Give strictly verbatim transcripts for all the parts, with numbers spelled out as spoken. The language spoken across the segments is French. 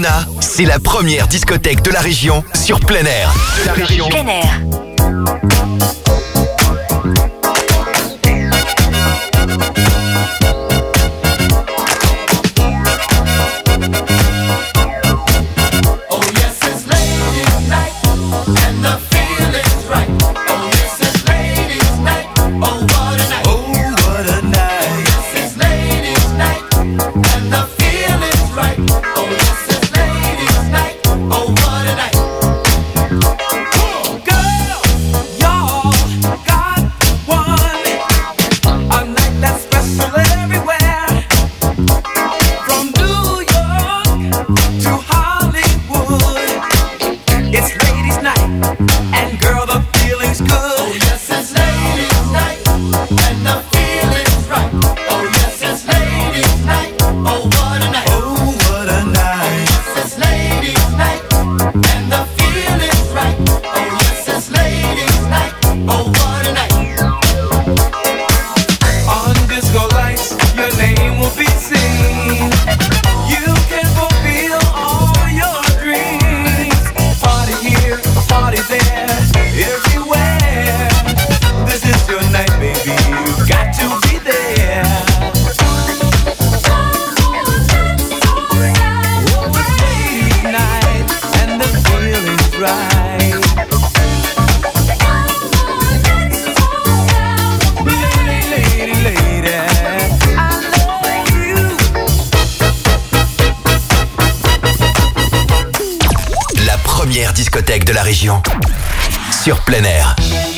Daytona, c'est la première discothèque de la région sur plein air. De la région. Plein air. Discothèque de la région sur plein air.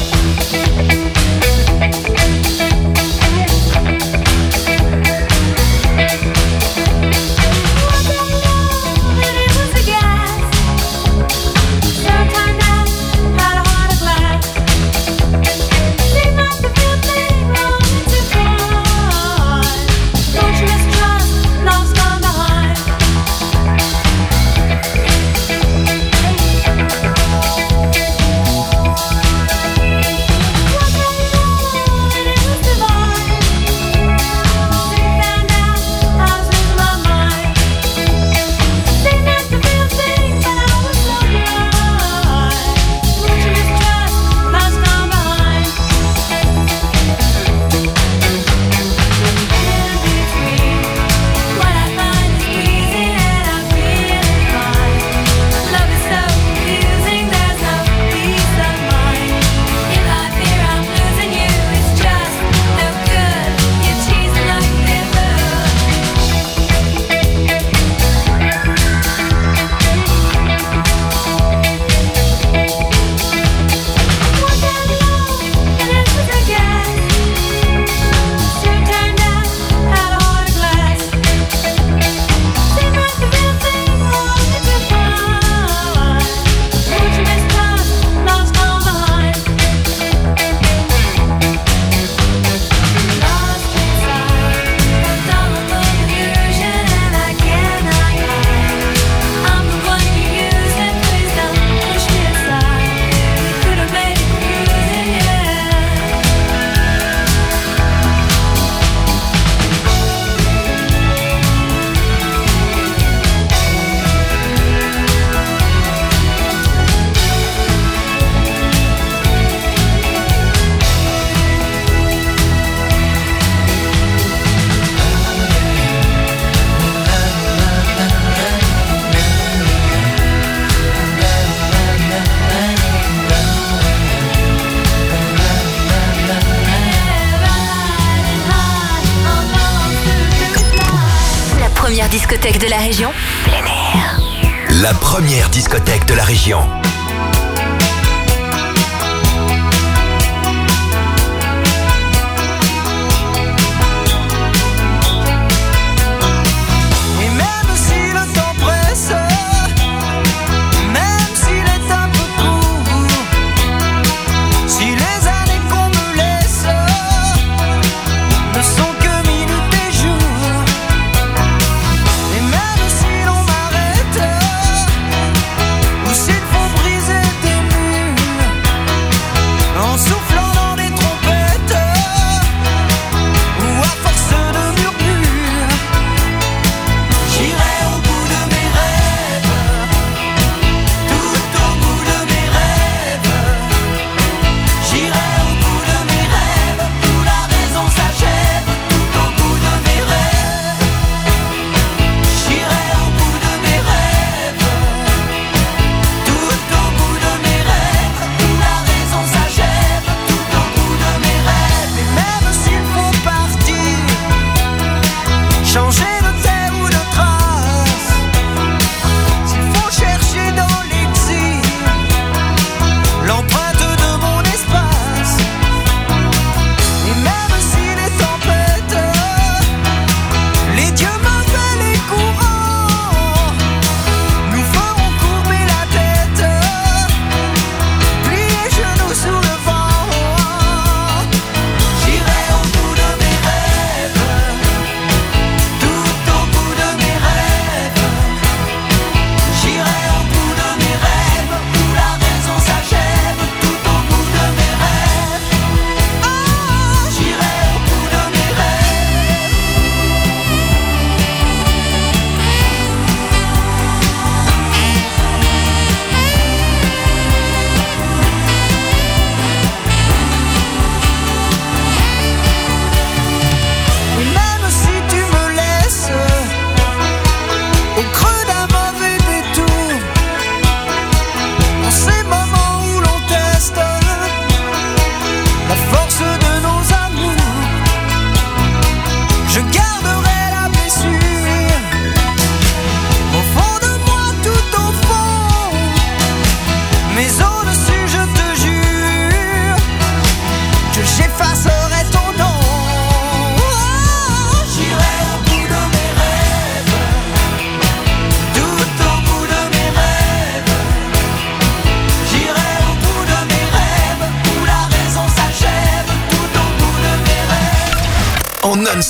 Discothèque de la région, plein air. La première discothèque de la région. S'il faut briser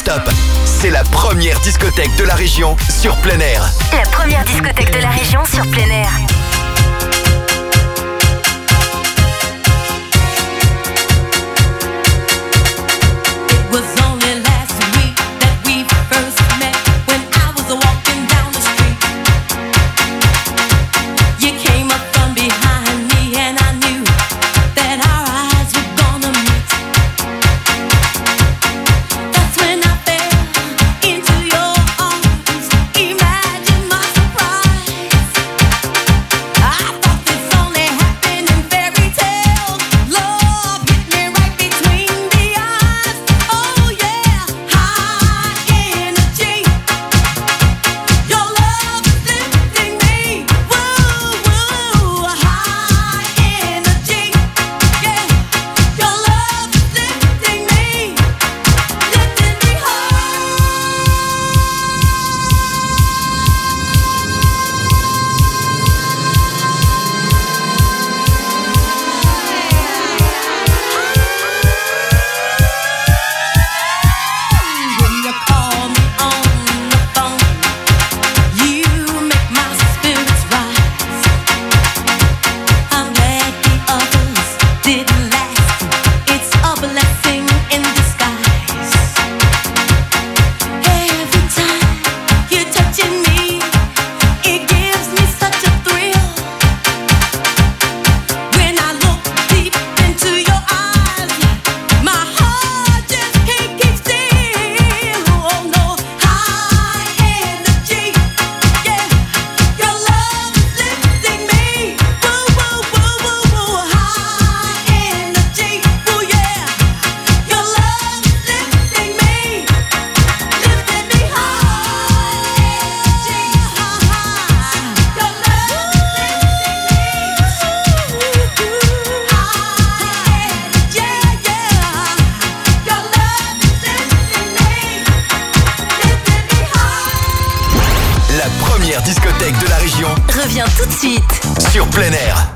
non-stop. C'est la première discothèque de la région sur plein air. La première discothèque de la région sur plein air. Discothèque de la région revient tout de suite sur plein air.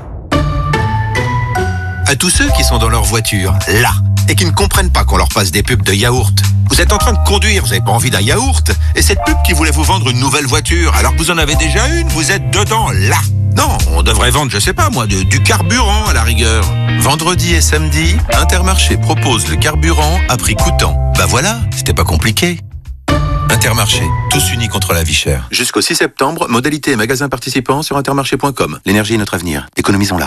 À tous ceux qui sont dans leur voiture, là, et qui ne comprennent pas qu'on leur passe des pubs de yaourt. Vous êtes en train de conduire, vous n'avez pas envie d'un yaourt, et cette pub qui voulait vous vendre une nouvelle voiture, alors que vous en avez déjà une, vous êtes dedans, là. Non, on devrait vendre, je sais pas moi, de, du carburant à la rigueur. Vendredi et samedi, Intermarché propose le carburant à prix coûtant. Bah voilà, c'était pas compliqué. Intermarché, tous unis contre la vie chère. Jusqu'au six septembre, modalités et magasins participants sur intermarché point com. L'énergie est notre avenir. Économisons-la.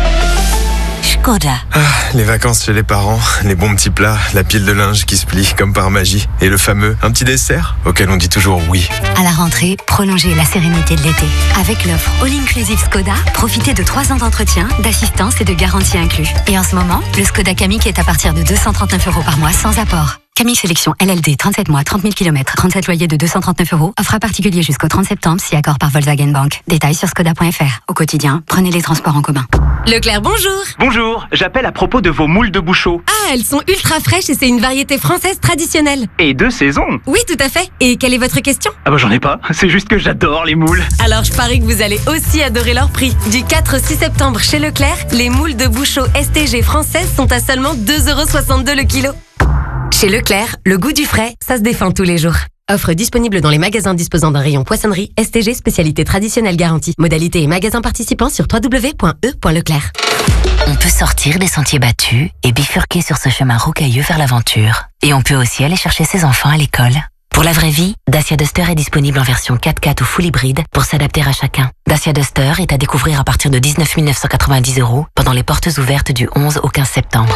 Skoda. Ah, les vacances chez les parents, les bons petits plats, la pile de linge qui se plie comme par magie. Et le fameux un petit dessert auquel on dit toujours oui. À la rentrée, prolongez la sérénité de l'été. Avec l'offre All Inclusive Skoda, profitez de trois ans d'entretien, d'assistance et de garantie inclus. Et en ce moment, le Skoda Kamiq est à partir de deux cent trente-neuf euros par mois sans apport. Camille Sélection L L D, trente-sept mois, trente mille kilomètres, trente-sept loyers de deux cent trente-neuf euros. Offre à particulier jusqu'au trente septembre, si accord par Volkswagen Bank. Détails sur skoda point f r. Au quotidien, prenez les transports en commun. Leclerc, bonjour. Bonjour, j'appelle à propos de vos moules de bouchot. Ah, elles sont ultra fraîches et c'est une variété française traditionnelle. Et de saison. Oui, tout à fait. Et quelle est votre question? Ah bah j'en ai pas, c'est juste que j'adore les moules. Alors je parie que vous allez aussi adorer leur prix. Du quatre au six septembre chez Leclerc, les moules de bouchot S T G françaises sont à seulement deux euros soixante-deux le kilo. Chez Leclerc, le goût du frais, ça se défend tous les jours. Offre disponible dans les magasins disposant d'un rayon poissonnerie S T G spécialité traditionnelle garantie. Modalité et magasins participants sur w w w point e point leclerc. On peut sortir des sentiers battus et bifurquer sur ce chemin rocailleux vers l'aventure. Et on peut aussi aller chercher ses enfants à l'école. Pour la vraie vie, Dacia Duster est disponible en version quatre-quatre ou full hybride pour s'adapter à chacun. Dacia Duster est à découvrir à partir de dix-neuf mille neuf cent quatre-vingt-dix euros pendant les portes ouvertes du onze au quinze septembre.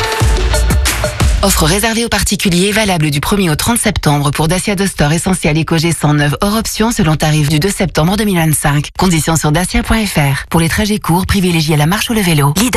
Offre réservée aux particuliers, valable du premier au trente septembre pour Dacia Duster Essentiel Eco G cent neuf hors option selon tarif du deux septembre deux mille vingt-cinq. Conditions sur dacia point f r. Pour les trajets courts, privilégiez la marche ou le vélo. Lidl.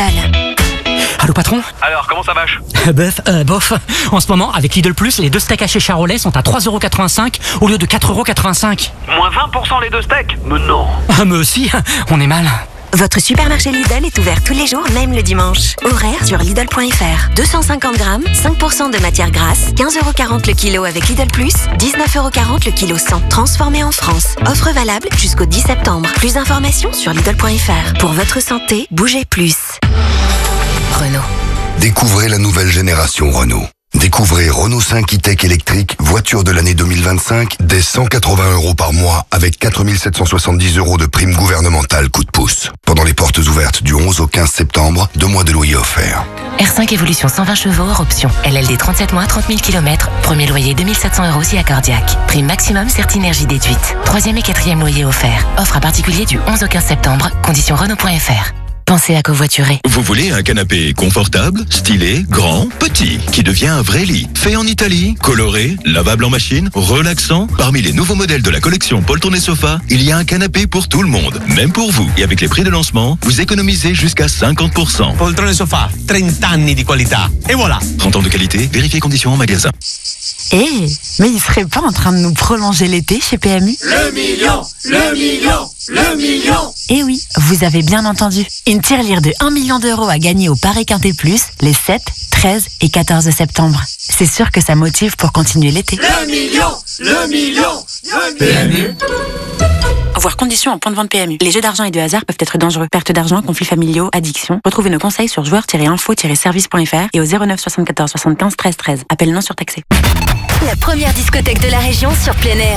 Allô patron? Alors, comment ça vache? Bof, euh, bof. En ce moment, avec Lidl Plus, les deux steaks hachés Charolais sont à trois euros quatre-vingt-cinq au lieu de quatre euros quatre-vingt-cinq. Moins vingt pour cent les deux steaks? Mais non. Ah, mais aussi, on est mal. Votre supermarché Lidl est ouvert tous les jours, même le dimanche. Horaire sur Lidl point f r. deux cent cinquante grammes, cinq pour cent de matière grasse, quinze euros quarante le kilo avec Lidl Plus, dix-neuf euros quarante le kilo cent. Transformé en France. Offre valable jusqu'au dix septembre. Plus d'informations sur Lidl point f r. Pour votre santé, bougez plus. Renault. Découvrez la nouvelle génération Renault. Découvrez Renault cinq e-Tech électrique, voiture de l'année deux mille vingt-cinq, dès cent quatre-vingts euros par mois avec quatre mille sept cent soixante-dix euros de prime gouvernementale coup de pouce. Pendant les portes ouvertes du onze au quinze septembre, deux mois de loyer offerts. R cinq Evolution cent vingt chevaux hors option. L L D trente-sept mois, trente mille kilomètres. Premier loyer deux mille sept cents euros si accordiaque. Prime maximum Certinergie déduite. Troisième et quatrième loyer offert. Offre à particulier du onze au quinze septembre. Conditions Renault point F R. Pensez à covoiturer. Vous voulez un canapé confortable, stylé, grand, petit, qui devient un vrai lit. Fait en Italie, coloré, lavable en machine, relaxant. Parmi les nouveaux modèles de la collection Poltrone et Sofa, il y a un canapé pour tout le monde, même pour vous. Et avec les prix de lancement, vous économisez jusqu'à cinquante pour cent. Poltrone et Sofa, trente anni di qualità. Et voilà. trente ans de qualité, vérifiez conditions en magasin. Eh, hey, mais il serait pas en train de nous prolonger l'été chez P M U? Le million, le million, le million. Eh oui, vous avez bien entendu. Une tirelire de un million d'euros à gagner au Paris Quintet Plus les sept, treize et quatorze septembre. C'est sûr que ça motive pour continuer l'été. Le million, le million, le P M U. Voir conditions en point de vente P M U. Les jeux d'argent et de hasard peuvent être dangereux. Perte d'argent, conflits familiaux, addiction. Retrouvez nos conseils sur joueurs tiret info tiret service point F R et au zéro neuf soixante-quatorze soixante-quinze treize treize. Appel non surtaxé. La première discothèque de la région sur plein air.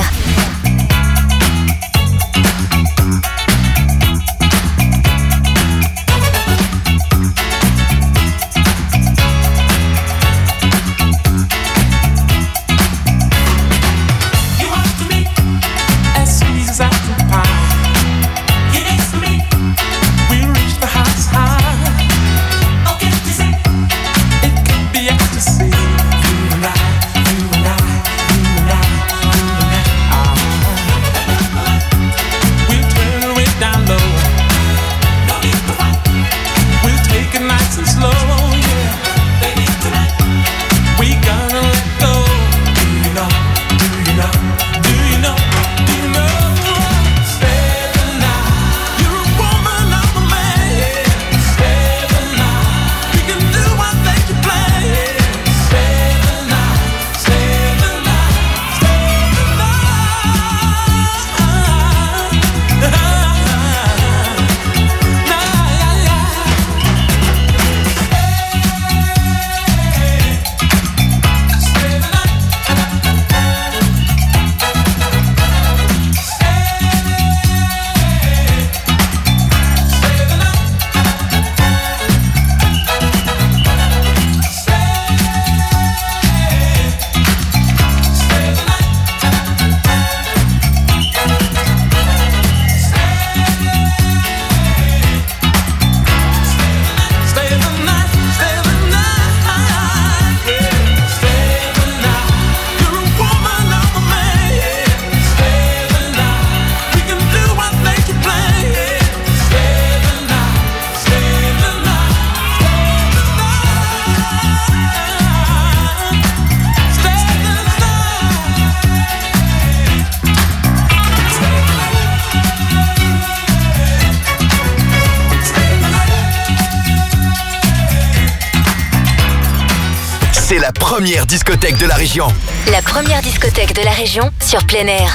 C'est la première discothèque de la région. La première discothèque de la région sur plein air.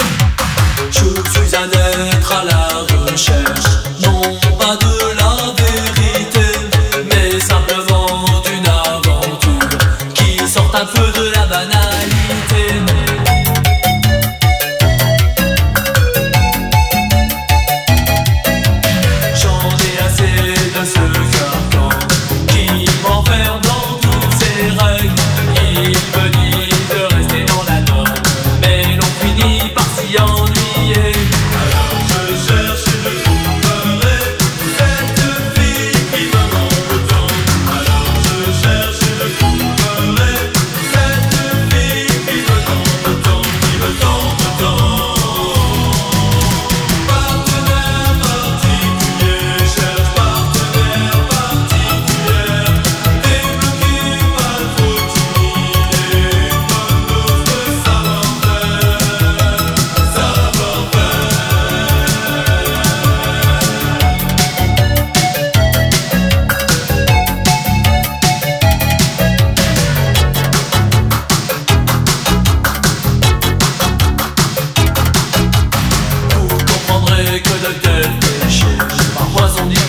Je suis un être à la recherche, non pas de la vérité, mais simplement d'une aventure qui sorte un peu de la banalité.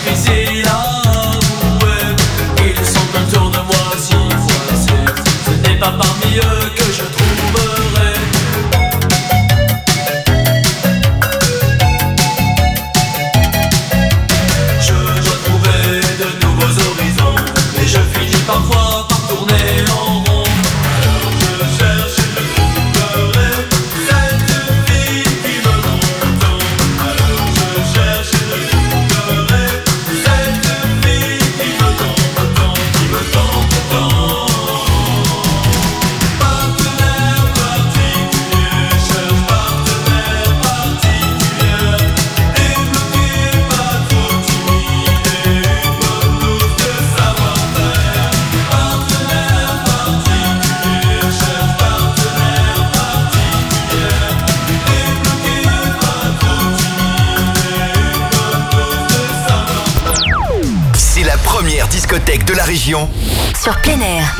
Ce n'est discothèques de la région sur plein air.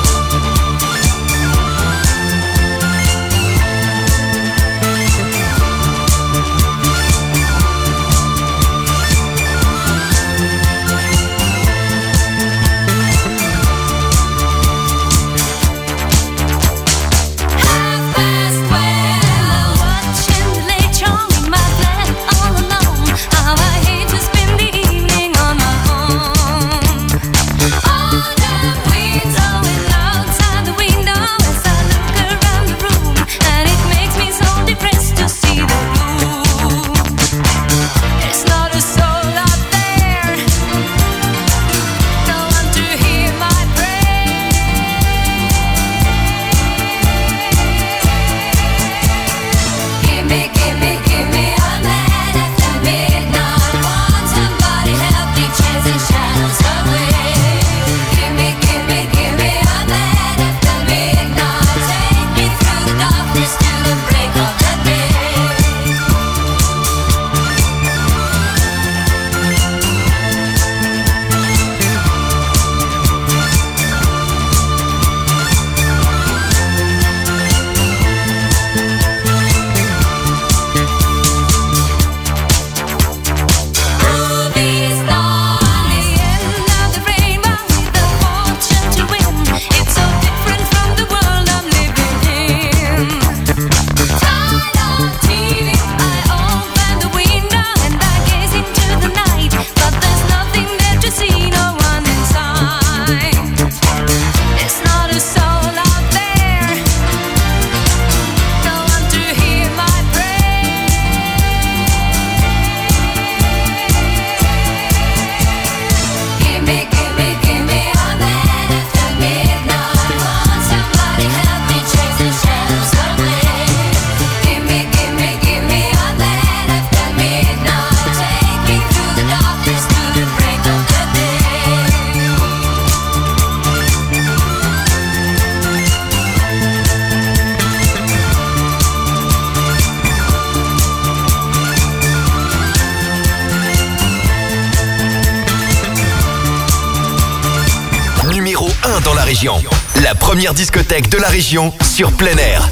Dans la région, la première discothèque de la région sur plein air.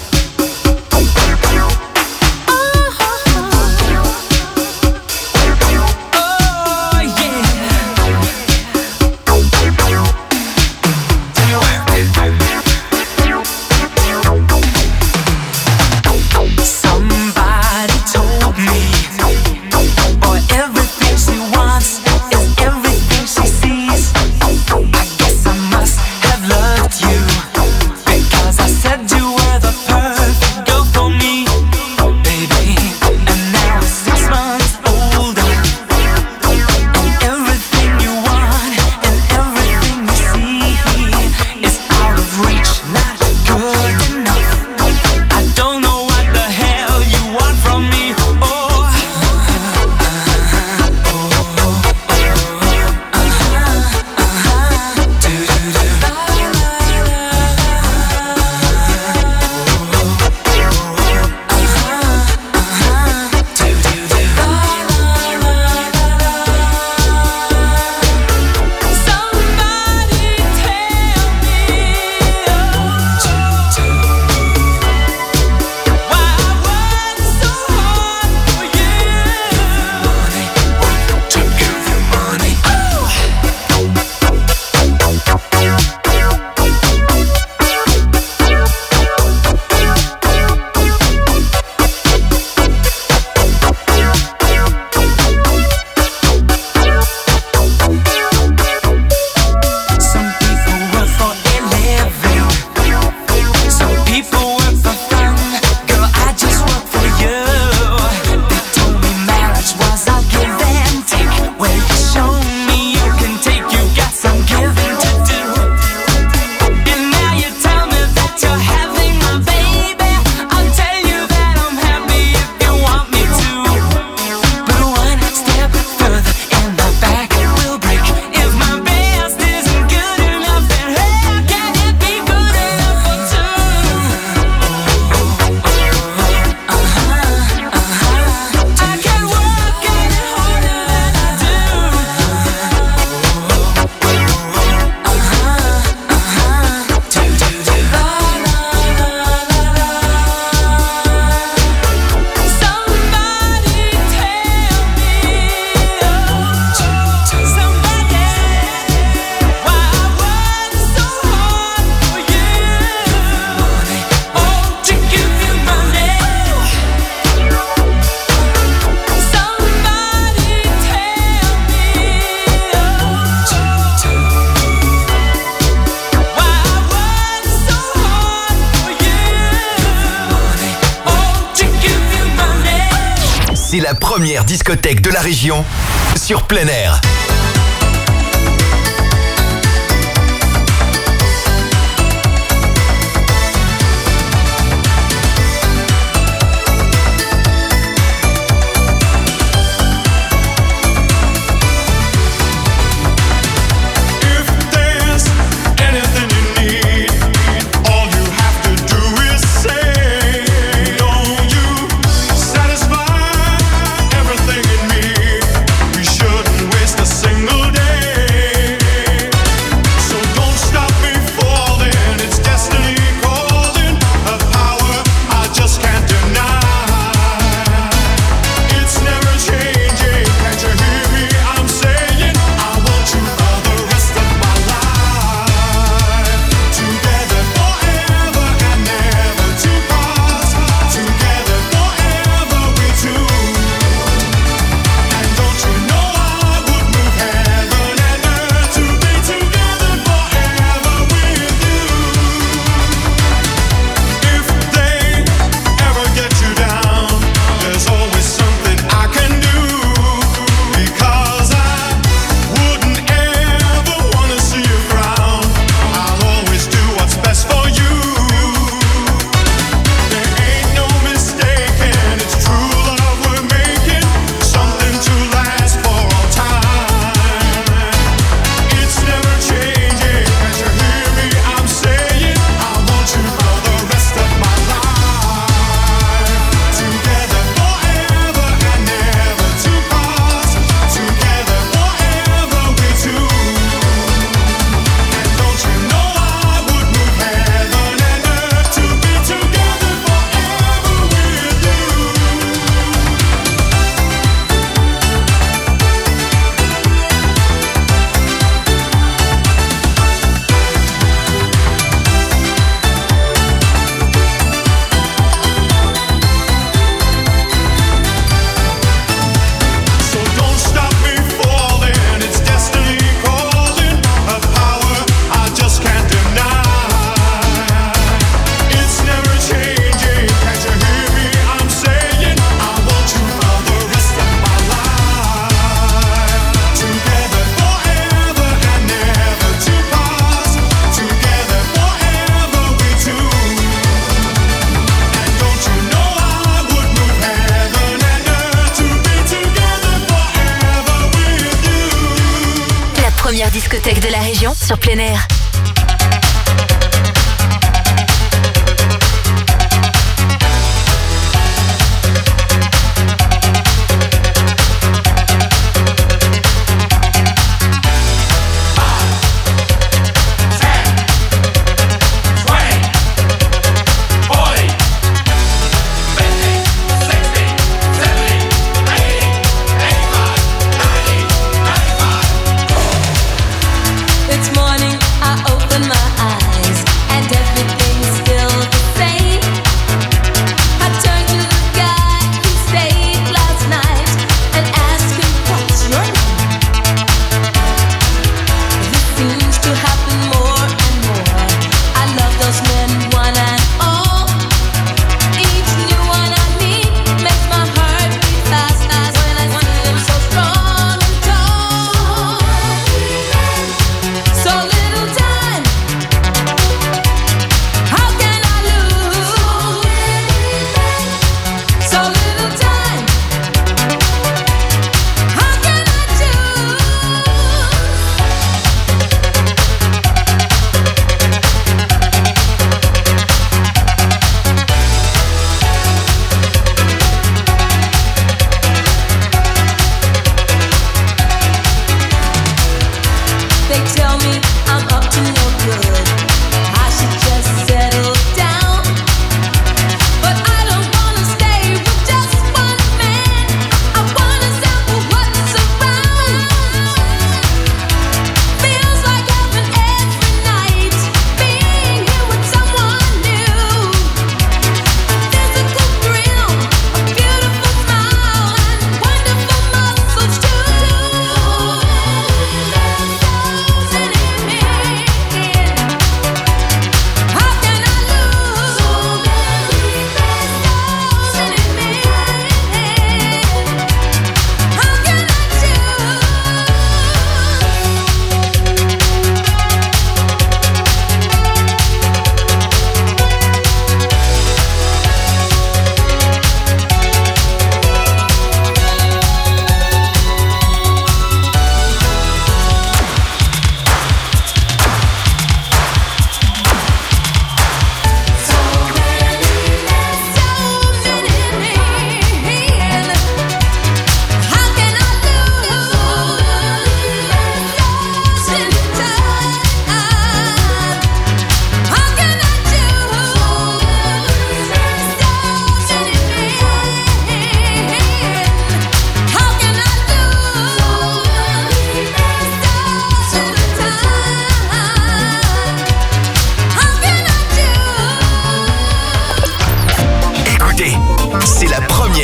Because I said you were the perfect c'est la première discothèque de la région sur plein air. Discothèque de la région sur plein air. It's morning, I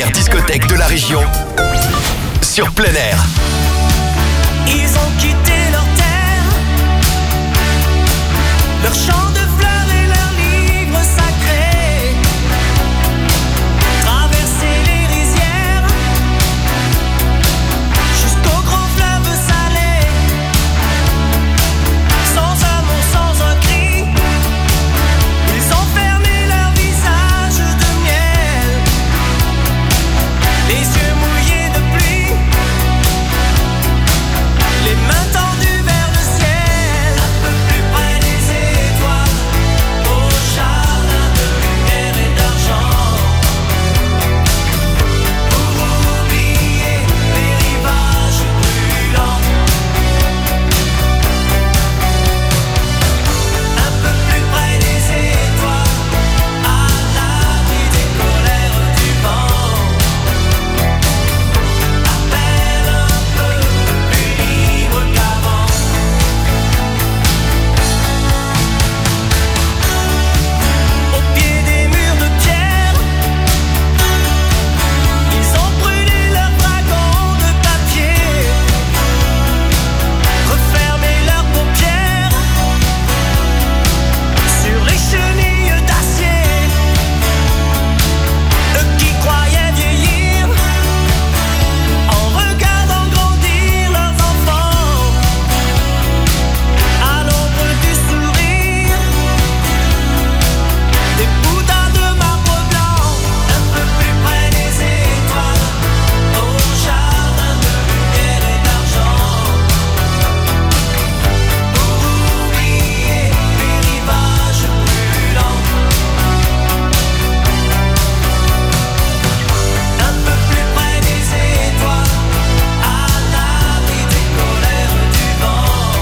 première discothèque de la région sur plein air. Ils ont quitté leur terre, leur champ de fleurs et leurs livres sacrés, traversé les rizières jusqu'au grand fleuve salé, sans un mot, sans un cri, ils ont fermé leur visage de miel, les yeux mouillés de pluie, les mains tendues vers le ciel, un peu plus près des étoiles, au jardin de lumière et d'argent, pour oublier les rivages brûlants. Un peu plus près des étoiles, à l'abri des colères du vent, à peine un peu plus libre qu'avant. Au pied des murs de pierre, ils ont brûlé leurs dragons de papier, refermé leurs paupières sur les chenilles d'acier. Eux qui croyaient vieillir en regardant grandir leurs enfants, à l'ombre du sourire des boudins de marbre blanc, un peu plus près des étoiles, au jardin de lumière et d'argent, pour oublier les rivages brûlants. Un peu plus près des étoiles, à l'abri des colères du vent,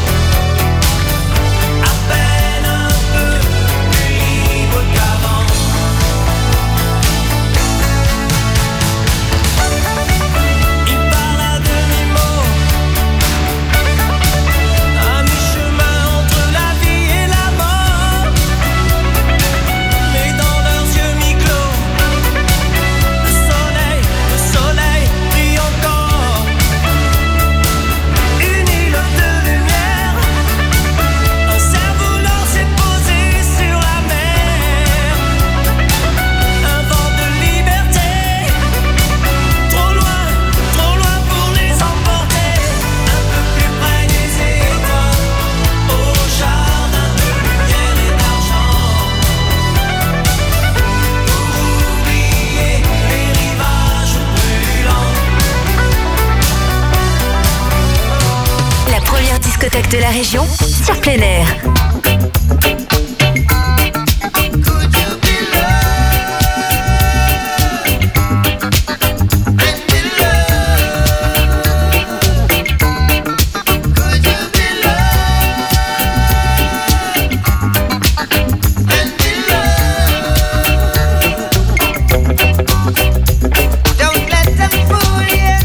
à peine un peu plus libre qu'avant. Il parle à demi-mot, à mi-chemin entre la vie et la mort, mais dans leurs yeux mi-clos, le soleil, le soleil brille encore. Une île de lumière, un cerf-volant s'est posé sur la mer. Un vent de liberté, trop loin, trop loin pour les emporter. Un peu plus près des étoiles, au jardin de lumière et d'argent, pour oublier les rivages brûlants. La première discothèque de la région sur plein air. Don't let them fool you.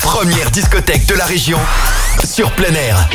première discothèque de la région sur plein air.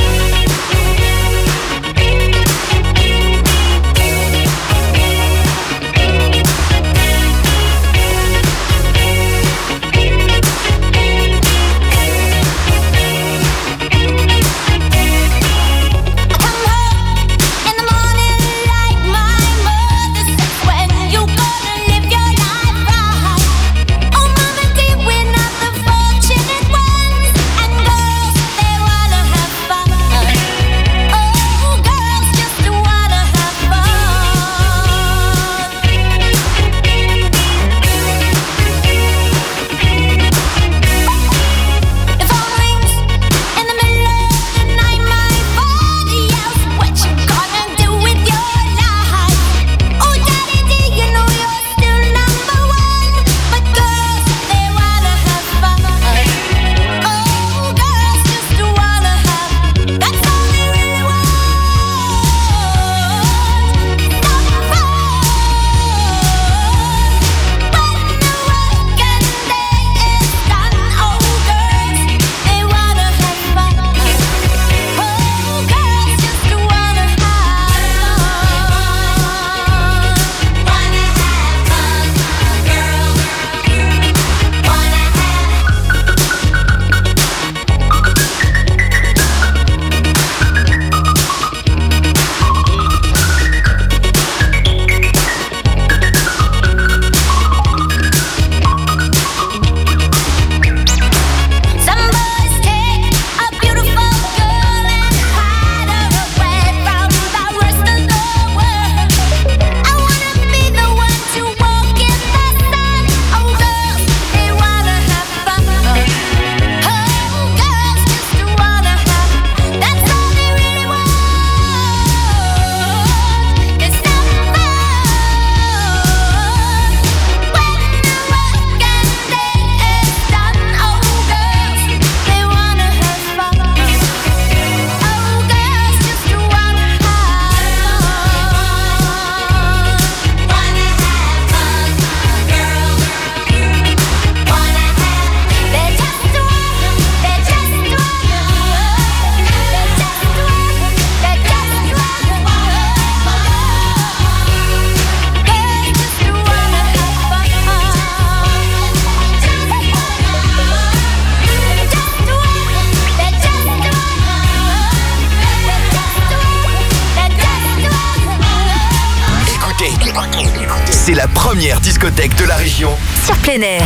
C'est la première discothèque de la région sur plein air.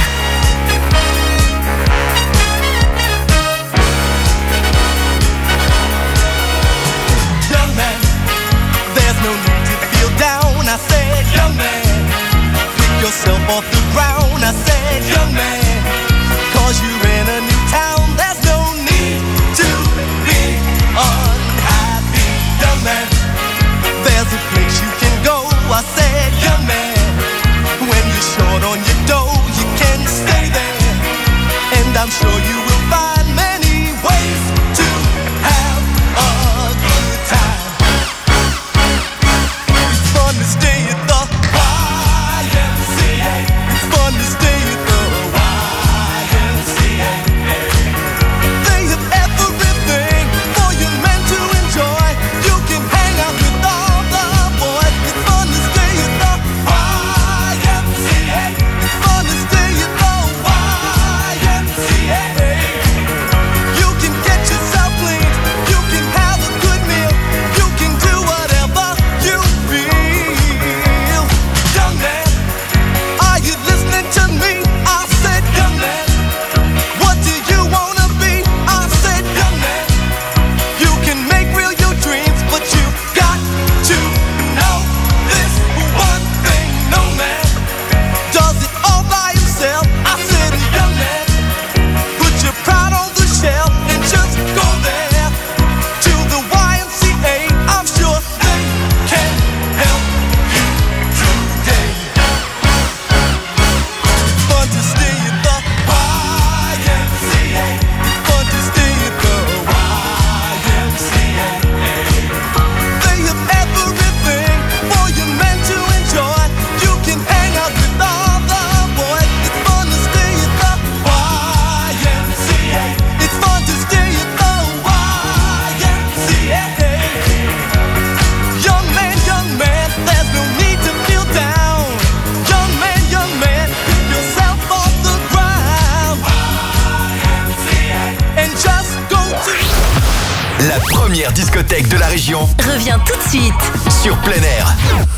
Young man, there's no need to feel down. I said, young man, pick yourself off the ground. I said, young man, cause you're in a new town. There's no need to be unhappy. Young man, there's a place you can go. I said, young man, when you're short on your dough, you can stay there. And I'm sure you will find many ways to have a good time. It's fun to stay at discothèque de la région Reviens tout de suite sur plein air.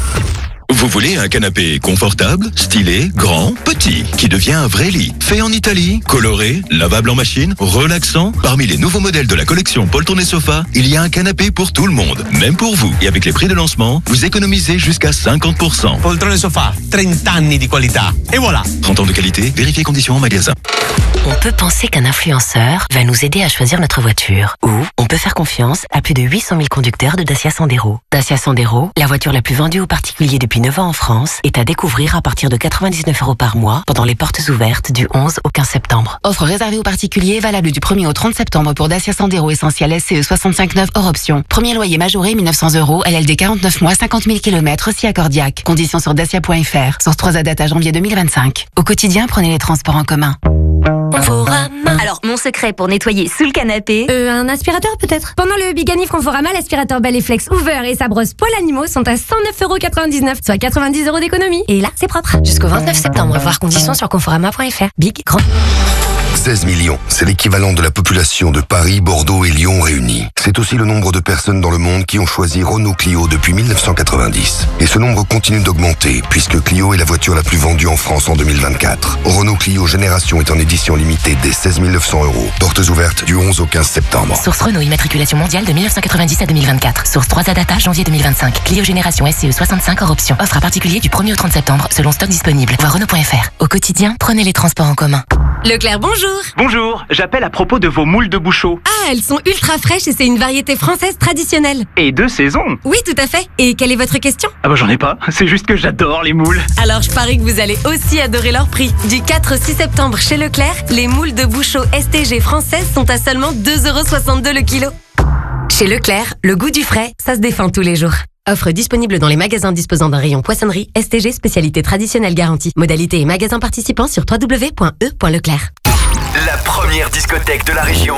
Vous voulez un canapé confortable, stylé, grand, petit, qui devient un vrai lit, fait en Italie, coloré, lavable en machine, relaxant. Parmi les nouveaux modèles de la collection Poltrone et Sofa, il y a un canapé pour tout le monde, même pour vous. Et avec les prix de lancement, vous économisez jusqu'à cinquante pour cent. Poltrone e Sofa, trente anni di qualità. Et voilà. trente ans de qualité, vérifiez conditions en magasin. On peut penser qu'un influenceur va nous aider à choisir notre voiture. Ou on peut faire confiance à plus de huit cent mille conducteurs de Dacia Sandero. Dacia Sandero, la voiture la plus vendue aux particuliers depuis neuf ans en France, est à découvrir à partir de quatre-vingt-dix-neuf euros par mois pendant les portes ouvertes du onze au quinze septembre. Offre réservée aux particuliers, valable du premier au trente septembre pour Dacia Sandero Essentiel S C E soixante-cinq neuf hors option. Premier loyer majoré mille neuf cents euros, L L D quarante-neuf mois, cinquante mille kilomètres, si accordiaque. Conditions sur dacia point f r. Source trois à date à janvier deux mille vingt-cinq. Au quotidien, prenez les transports en commun. Conforama. Alors, mon secret pour nettoyer sous le canapé. Euh, un aspirateur peut-être. Pendant le Big Anif Conforama, l'aspirateur Bell et Flex Hoover et sa brosse poil animaux sont à cent neuf euros quatre-vingt-dix-neuf, soit quatre-vingt-dix euros d'économie. Et là, c'est propre. Jusqu'au vingt-neuf septembre, voir conditions sur conforama point f r. Big, grand. seize millions, c'est l'équivalent de la population de Paris, Bordeaux et Lyon réunis. C'est aussi le nombre de personnes dans le monde qui ont choisi Renault Clio depuis mille neuf cent quatre-vingt-dix. Et ce nombre continue d'augmenter, puisque Clio est la voiture la plus vendue en France en deux mille vingt-quatre. Renault Clio Génération est en édition limitée dès seize mille neuf cents euros. Portes ouvertes du onze au quinze septembre. Source Renault, immatriculation mondiale de mille neuf cent quatre-vingt-dix à deux mille vingt-quatre. Source trois à data, janvier deux mille vingt-cinq. Clio Génération S C E soixante-cinq hors option. Offre à particulier du premier au trente septembre, selon stock disponible. Voir Renault point f r. Au quotidien, prenez les transports en commun. Leclerc, bonjour. Bonjour, j'appelle à propos de vos moules de bouchot. Ah, elles sont ultra fraîches et c'est une variété française traditionnelle. Et de saison. Oui, tout à fait. Et quelle est votre question? Ah bah j'en ai pas, c'est juste que j'adore les moules. Alors je parie que vous allez aussi adorer leur prix. Du quatre au six septembre chez Leclerc, les moules de bouchot S T G françaises sont à seulement deux euros soixante-deux le kilo. Chez Leclerc, le goût du frais, ça se défend tous les jours. Offre disponible dans les magasins disposant d'un rayon poissonnerie. S T G spécialité traditionnelle garantie. Modalité et magasins participants sur w w w point e point leclerc. La première discothèque de la région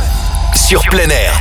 sur plein air.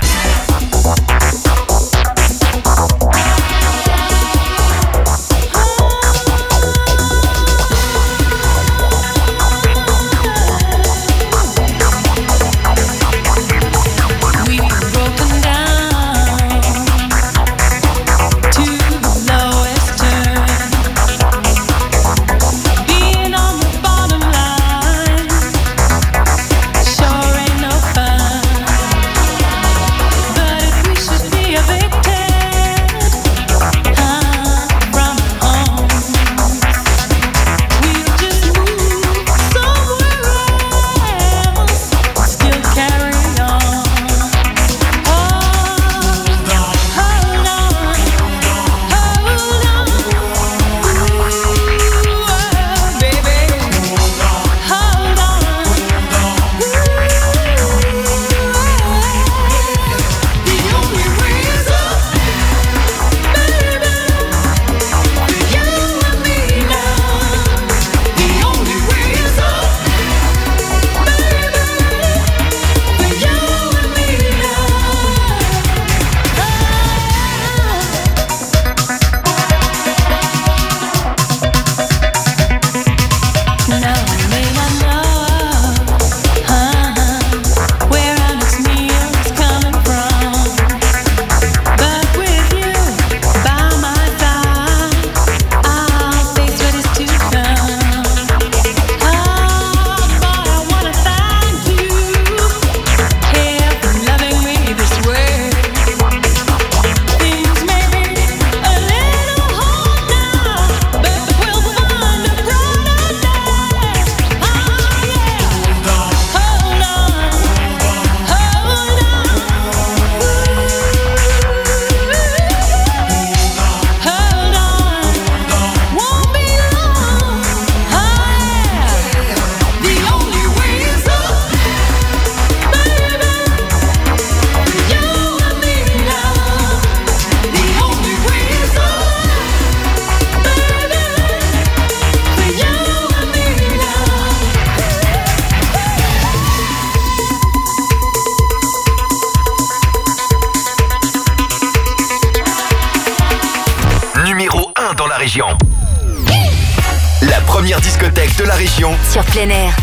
La première discothèque de la région sur plein air.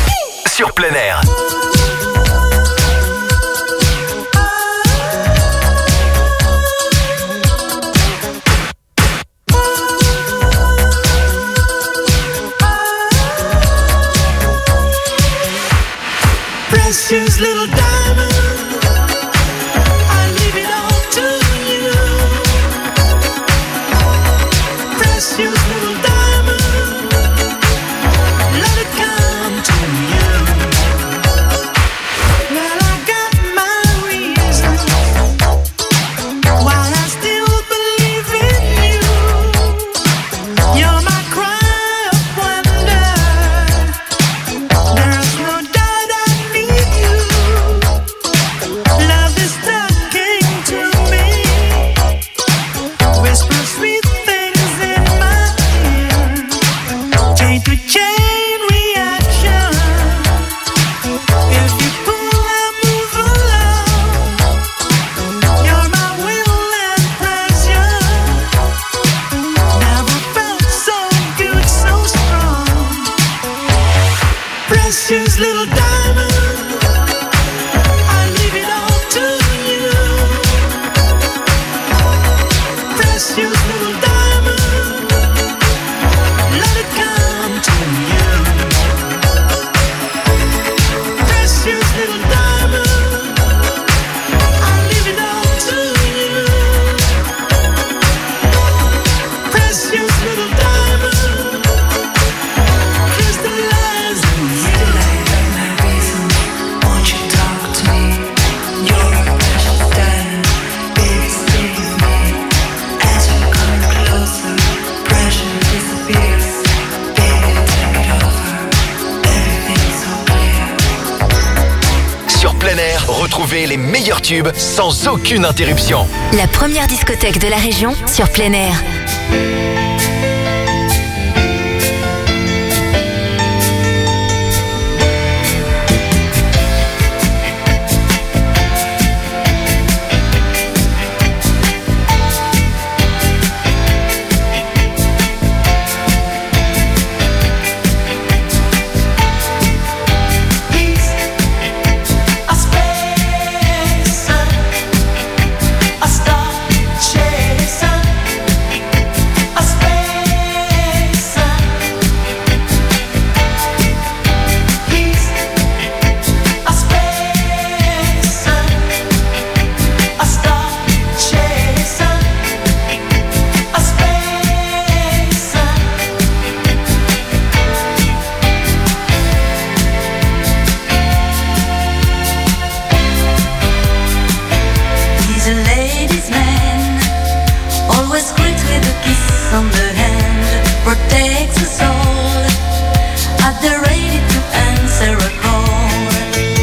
Sur plein air. little diamond, I leave it all to you. Precious little diamond, let it come to you. Well, I got my reasons why I still believe in you. You're my cry of wonder. There's no doubt I need you. Love is talking to me. Whisper sweet things in my ear. Chain to chain reaction. If you pull, I move along. You're my will and pleasure. Never felt so good, so strong. Precious little diamond, I leave it all to you. Precious little diamond, let it come to you. Precious little diamond, I leave it all to you. Precious little diamond, crystallize in you. Won't you talk to me? You're a precious diamond, baby, stay with me. As you come closer, pressure disappears. Baby, take it over, everything's so clear. Sur plein air, retrouvez les meilleurs tubes sans aucune interruption. La première discothèque de la région sur plein air. A spacer, a star chaser, a spacer. He's a spacer, a star chaser, a spacer. He's a ladies' man, always greet with a kiss on the hand, protects us all, at the ready to answer a call.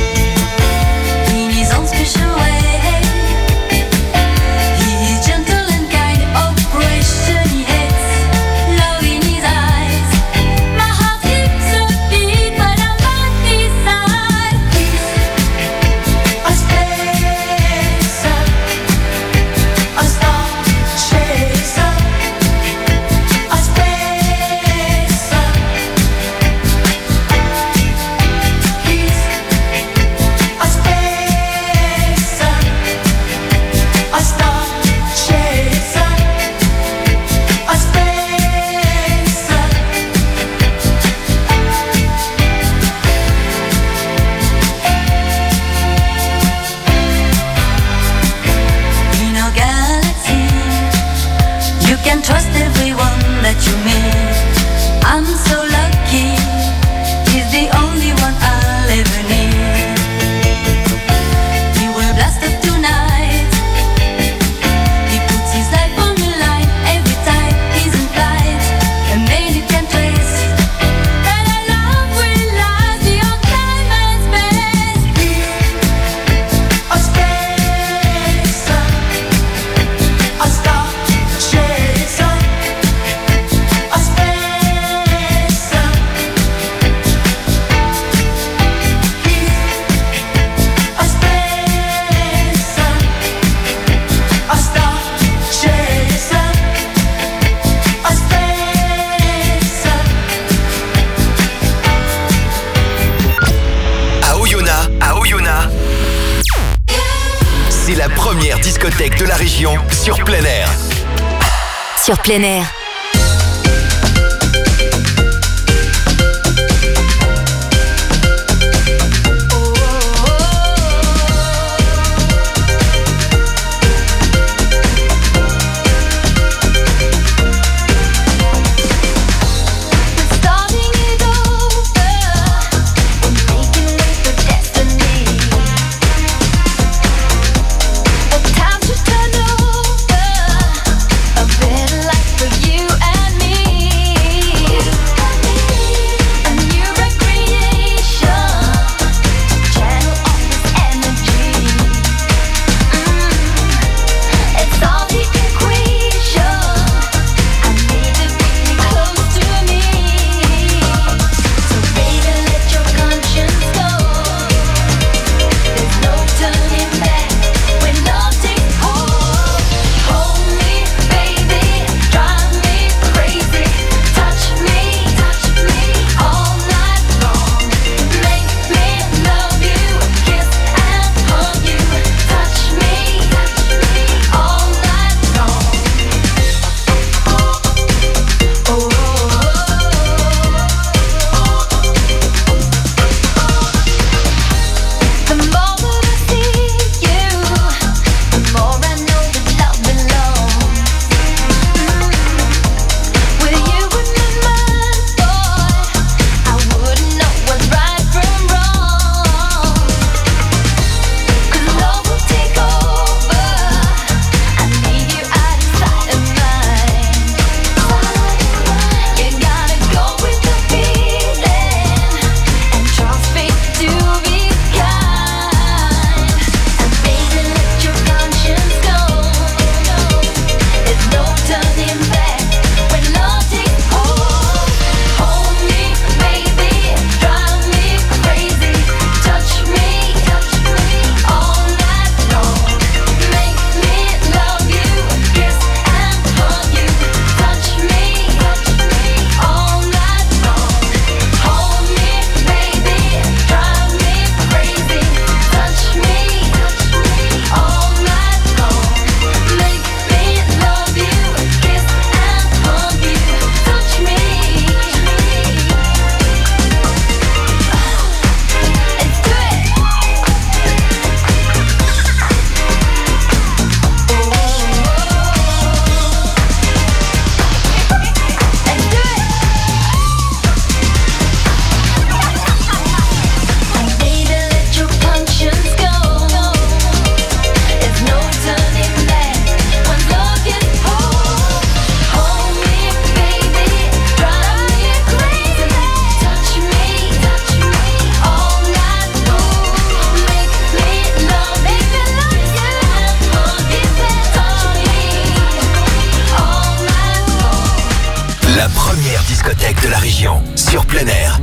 In his own special way, he is gentle and kind, operation he hates, love in his eyes. My heart skips a beat, but I'm not beside. He's a spacer, a star chaser, a spacer. He's a spacer, a star chaser, a spacer. In our galaxy, you can trust everyone that you meet. I'm so lucky, he's the only one I'll ever need. He will blast up tonight, he puts his life on the line every time he's in flight. A man you can trace, that our love will last beyond time and space. He's a spacer, a star chaser, a spacer. première discothèque de la région sur plein air. Sur plein air. Oh, oh, oh. discothèque de la région, sur plein air.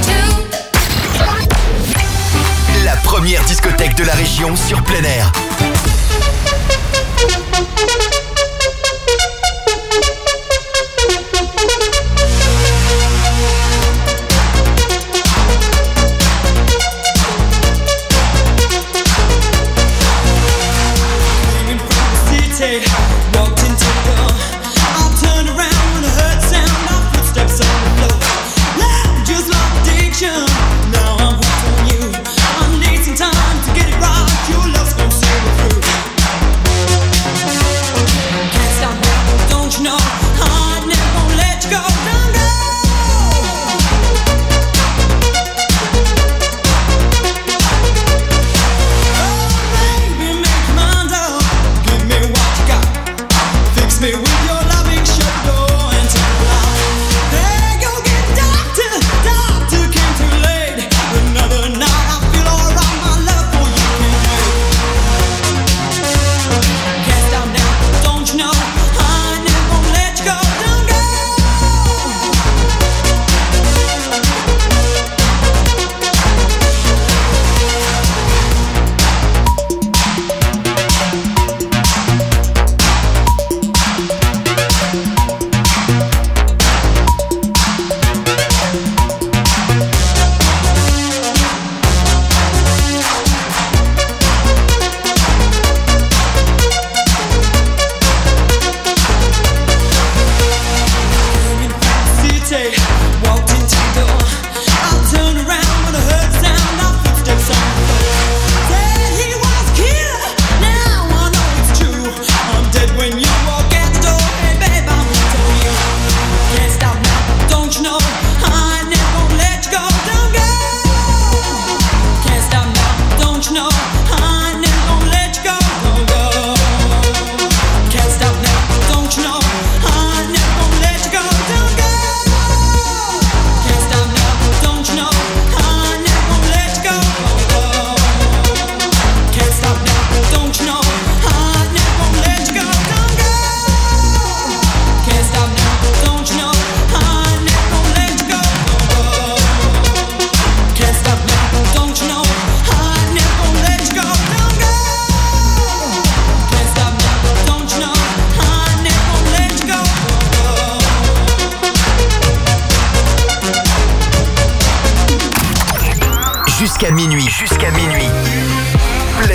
Discothèque de la région sur plein air.